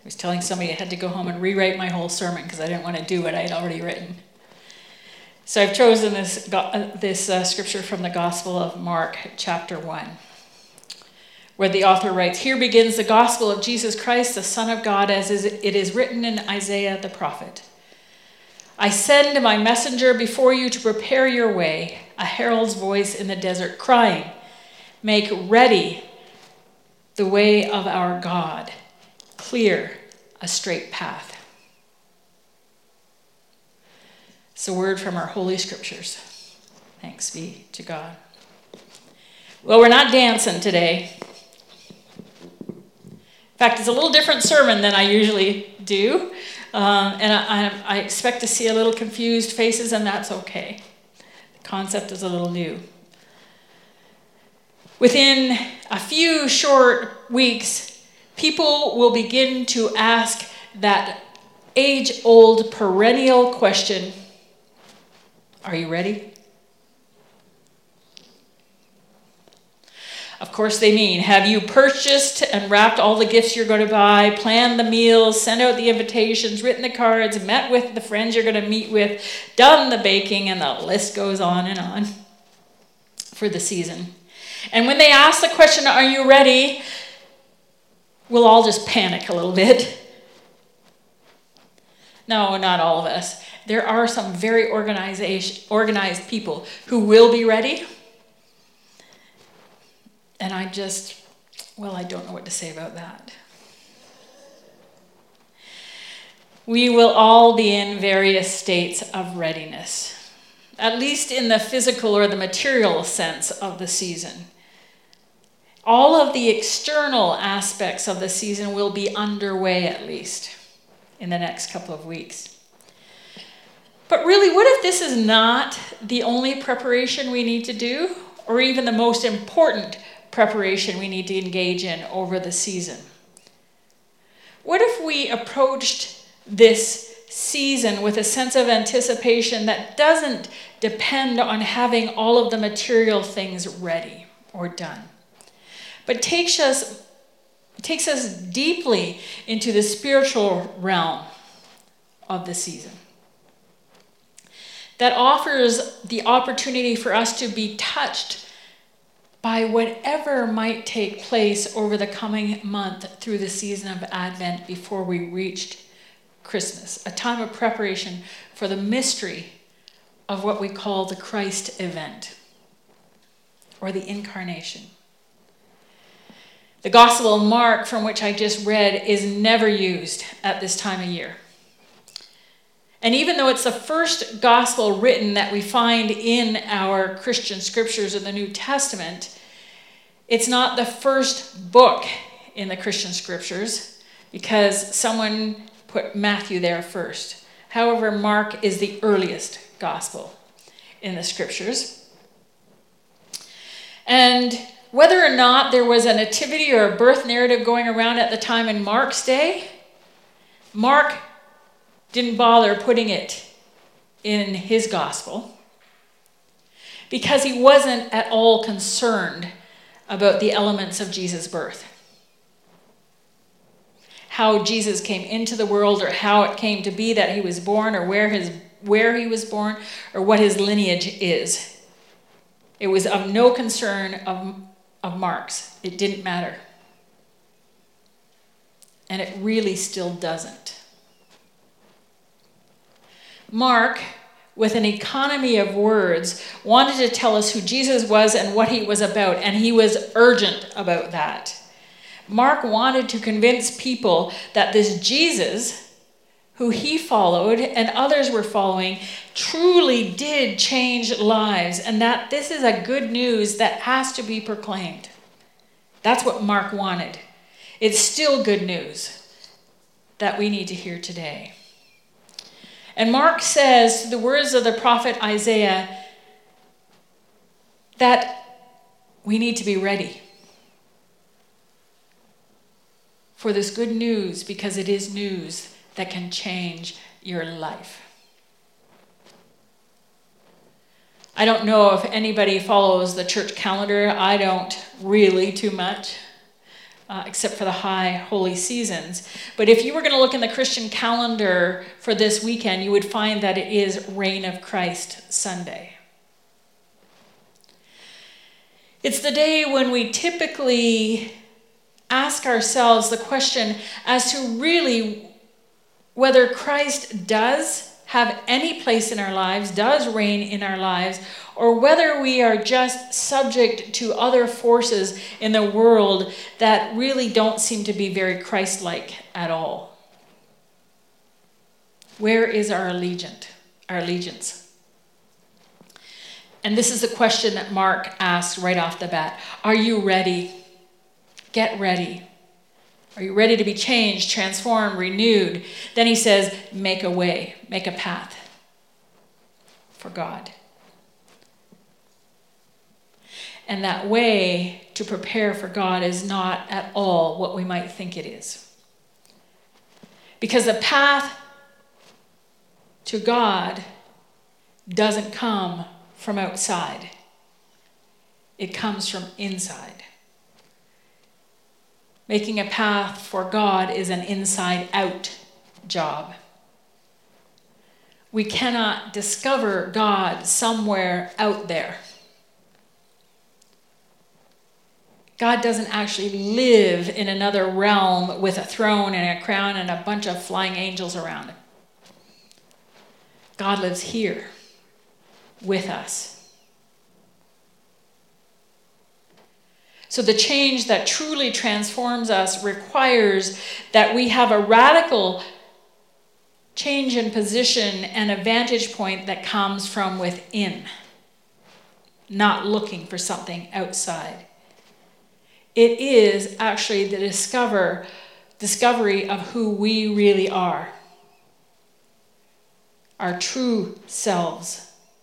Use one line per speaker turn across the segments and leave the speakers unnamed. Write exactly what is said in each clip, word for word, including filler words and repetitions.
was telling somebody I had to go home and rewrite my whole sermon because I didn't want to do what I had already written. So I've chosen this, this uh, scripture from the Gospel of Mark, chapter one, where the author writes, "Here begins the gospel of Jesus Christ, the Son of God, as it is written in Isaiah the prophet. I send my messenger before you to prepare your way, a herald's voice in the desert crying, make ready the way of our God, clear a straight path." It's a word from our Holy Scriptures. Thanks be to God. Well, we're not dancing today. In fact, it's a little different sermon than I usually do. Um, and I, I expect to see a little confused faces, and that's okay. The concept is a little new. Within a few short weeks, people will begin to ask that age-old perennial question, are you ready? Of course they mean, have you purchased and wrapped all the gifts you're going to buy, planned the meals, sent out the invitations, written the cards, met with the friends you're going to meet with, done the baking, and the list goes on and on for the season. And when they ask the question, are you ready? We'll all just panic a little bit. No, not all of us. There are some very organization, organized people who will be ready. And I just, well, I don't know what to say about that. We will all be in various states of readiness, at least in the physical or the material sense of the season. All of the external aspects of the season will be underway, at least, in the next couple of weeks. But really, what if this is not the only preparation we need to do, or even the most important preparation we need to engage in over the season? What if we approached this season with a sense of anticipation that doesn't depend on having all of the material things ready or done, but takes us, takes us deeply into the spiritual realm of the season? That offers the opportunity for us to be touched by whatever might take place over the coming month through the season of Advent before we reached Christmas, a time of preparation for the mystery of what we call the Christ event, or the incarnation. The Gospel of Mark, from which I just read, is never used at this time of year. And even though it's the first gospel written that we find in our Christian scriptures in the New Testament, it's not the first book in the Christian scriptures because someone put Matthew there first. However, Mark is the earliest gospel in the scriptures. And whether or not there was a nativity or a birth narrative going around at the time in Mark's day, Mark didn't bother putting it in his gospel because he wasn't at all concerned about the elements of Jesus' birth. How Jesus came into the world, or how it came to be that he was born, or where his where he was born, or what his lineage is. It was of no concern of, of Mark's. It didn't matter. And it really still doesn't. Mark, with an economy of words, wanted to tell us who Jesus was and what he was about, and he was urgent about that. Mark wanted to convince people that this Jesus, who he followed and others were following, truly did change lives, and that this is a good news that has to be proclaimed. That's what Mark wanted. It's still good news that we need to hear today. And Mark says, through the words of the prophet Isaiah, that we need to be ready for this good news, because it is news that can change your life. I don't know if anybody follows the church calendar. I don't really too much. uh, except for the high holy seasons. But if you were going to look in the Christian calendar for this weekend, you would find that it is Reign of Christ Sunday. It's the day when we typically ask ourselves the question as to really whether Christ does have any place in our lives, does reign in our lives, or whether we are just subject to other forces in the world that really don't seem to be very Christ-like at all. Where is our allegiance? Our allegiance? And this is the question that Mark asks right off the bat. Are you ready? Get ready. Are you ready to be changed, transformed, renewed? Then he says, make a way, make a path for God. And that way to prepare for God is not at all what we might think it is. Because the path to God doesn't come from outside. It comes from inside. Making a path for God is an inside-out job. We cannot discover God somewhere out there. God doesn't actually live in another realm with a throne and a crown and a bunch of flying angels around him. God lives here with us. So the change that truly transforms us requires that we have a radical change in position and a vantage point that comes from within, not looking for something outside. It is actually the discover, discovery of who we really are, our true selves.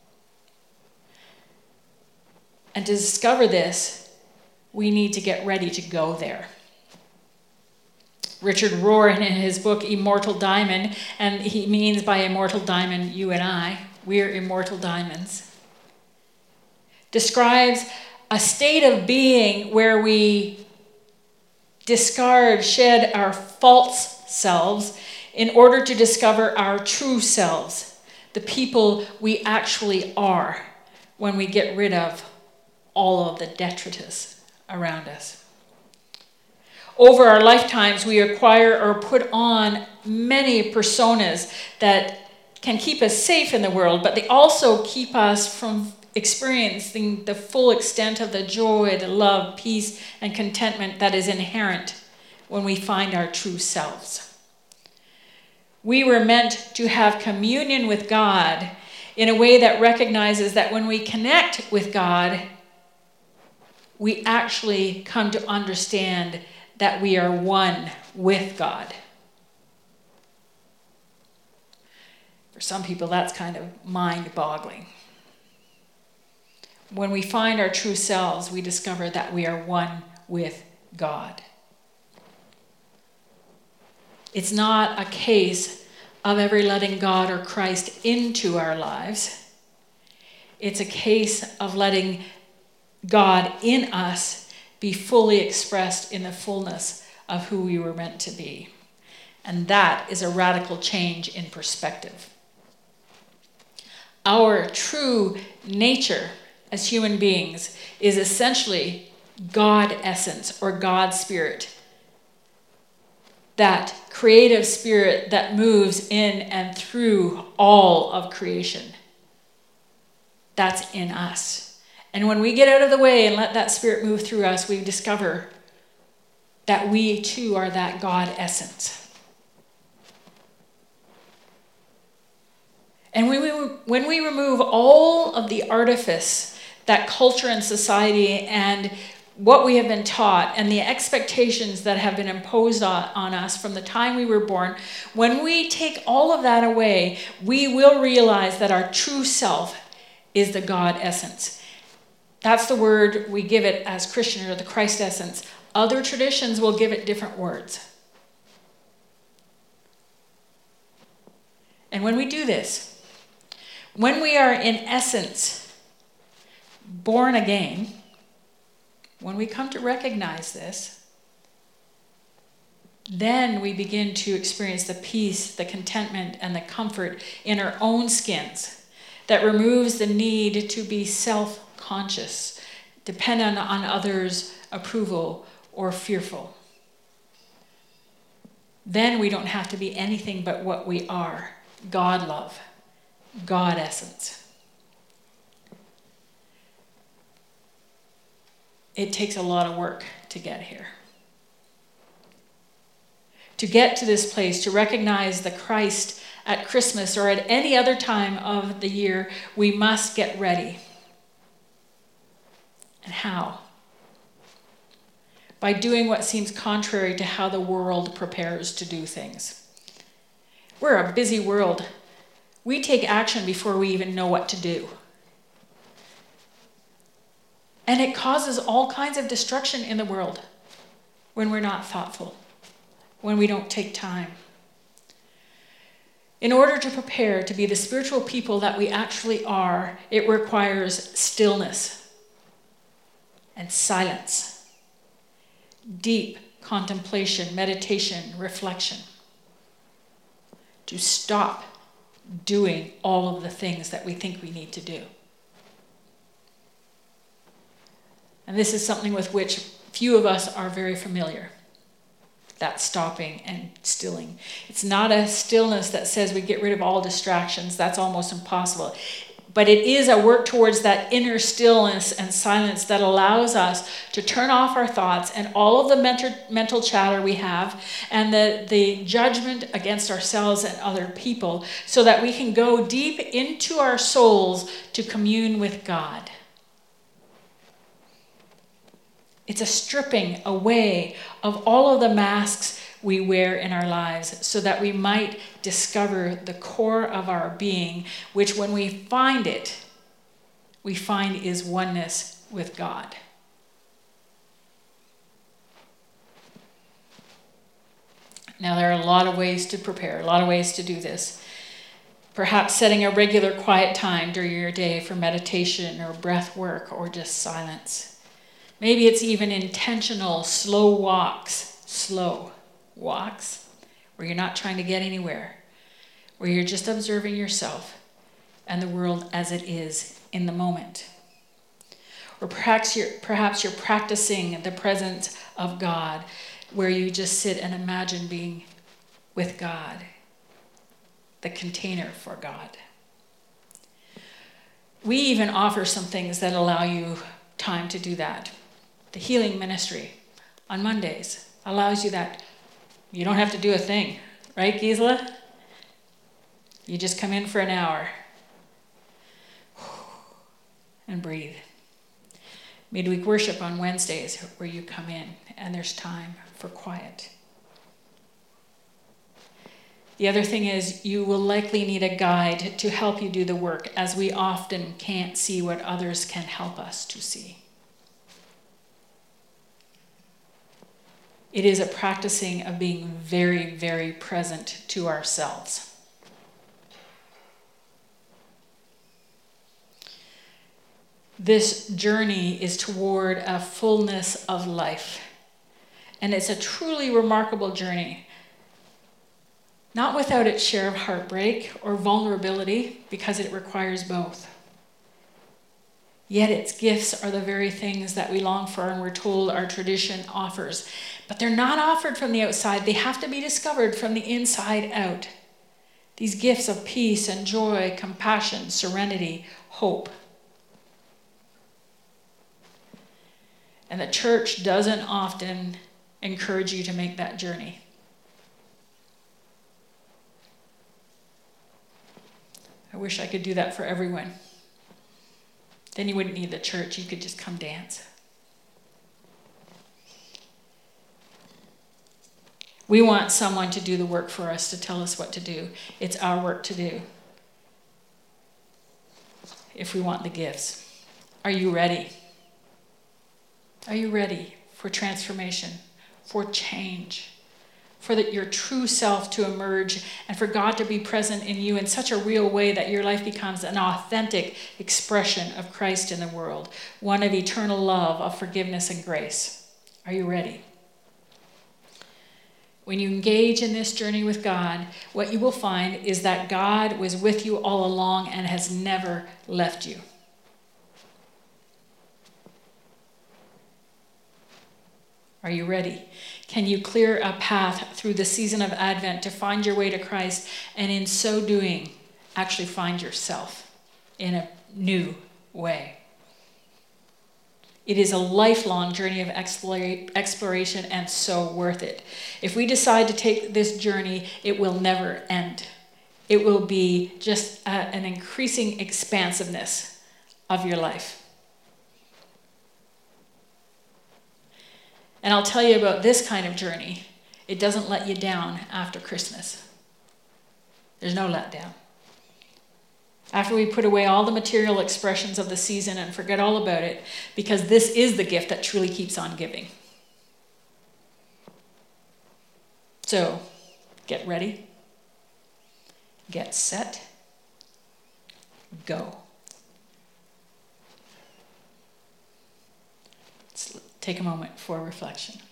And to discover this, we need to get ready to go there. Richard Rohr, in his book Immortal Diamond, and he means by immortal diamond you and I, we're immortal diamonds, describes a state of being where we discard, shed our false selves in order to discover our true selves, the people we actually are when we get rid of all of the detritus around us. Over our lifetimes, we acquire or put on many personas that can keep us safe in the world, but they also keep us from experiencing the full extent of the joy, the love, peace, and contentment that is inherent when we find our true selves. We were meant to have communion with God in a way that recognizes that when we connect with God, we actually come to understand that we are one with God. For some people, that's kind of mind-boggling. When we find our true selves, we discover that we are one with God. It's not a case of ever letting God or Christ into our lives. It's a case of letting God in us be fully expressed in the fullness of who we were meant to be. And that is a radical change in perspective. Our true nature as human beings is essentially God essence or God spirit. That creative spirit that moves in and through all of creation. That's in us. And when we get out of the way and let that spirit move through us, we discover that we too are that God essence. And when we, when we remove all of the artifice that culture and society and what we have been taught and the expectations that have been imposed on, on us from the time we were born, when we take all of that away, we will realize that our true self is the God essence. That's the word we give it as Christian, or the Christ essence. Other traditions will give it different words. And when we do this, when we are in essence born again, when we come to recognize this, then we begin to experience the peace, the contentment, and the comfort in our own skins that removes the need to be self-conscious, dependent on others' approval, or fearful. Then we don't have to be anything but what we are: God love, God essence. It takes a lot of work to get here. To get to this place, to recognize the Christ at Christmas or at any other time of the year, we must get ready. And how? By doing what seems contrary to how the world prepares to do things. We're a busy world. We take action before we even know what to do. And it causes all kinds of destruction in the world when we're not thoughtful, when we don't take time. In order to prepare to be the spiritual people that we actually are, it requires stillness and silence, deep contemplation, meditation, reflection. To stop doing all of the things that we think we need to do. And this is something with which few of us are very familiar. That stopping and stilling. It's not a stillness that says we get rid of all distractions. That's almost impossible. But it is a work towards that inner stillness and silence that allows us to turn off our thoughts and all of the mental, mental chatter we have and the, the judgment against ourselves and other people, so that we can go deep into our souls to commune with God. It's a stripping away of all of the masks we wear in our lives, so that we might discover the core of our being, which when we find it, we find is oneness with God. Now, there are a lot of ways to prepare, a lot of ways to do this. Perhaps setting a regular quiet time during your day for meditation or breath work or just silence. Maybe it's even intentional slow walks, slow walks, where you're not trying to get anywhere, where you're just observing yourself and the world as it is in the moment. Or perhaps you're, perhaps you're practicing the presence of God, where you just sit and imagine being with God, the container for God. We even offer some things that allow you time to do that. The healing ministry on Mondays allows you that. You don't have to do a thing, right, Gisela? You just come in for an hour and breathe. Midweek worship on Wednesdays, where you come in and there's time for quiet. The other thing is, you will likely need a guide to help you do the work, as we often can't see what others can help us to see. It is a practicing of being very, very present to ourselves. This journey is toward a fullness of life. And it's a truly remarkable journey. Not without its share of heartbreak or vulnerability, because it requires both. Yet its gifts are the very things that we long for and we're told our tradition offers. But they're not offered from the outside. They have to be discovered from the inside out. These gifts of peace and joy, compassion, serenity, hope. And the church doesn't often encourage you to make that journey. I wish I could do that for everyone. Then you wouldn't need the church. You could just come dance. We want someone to do the work for us, to tell us what to do. It's our work to do. If we want the gifts. Are you ready? Are you ready for transformation, for change, for the, your true self to emerge, and for God to be present in you in such a real way that your life becomes an authentic expression of Christ in the world, one of eternal love, of forgiveness and grace? Are you ready? When you engage in this journey with God, what you will find is that God was with you all along and has never left you. Are you ready? Can you clear a path through the season of Advent to find your way to Christ, and in so doing, actually find yourself in a new way? It is a lifelong journey of exploration and so worth it. If we decide to take this journey, it will never end. It will be just a, an increasing expansiveness of your life. And I'll tell you about this kind of journey. It doesn't let you down after Christmas. There's no letdown. After we put away all the material expressions of the season and forget all about it, because this is the gift that truly keeps on giving. So, get ready, get set, go. Let's take a moment for reflection.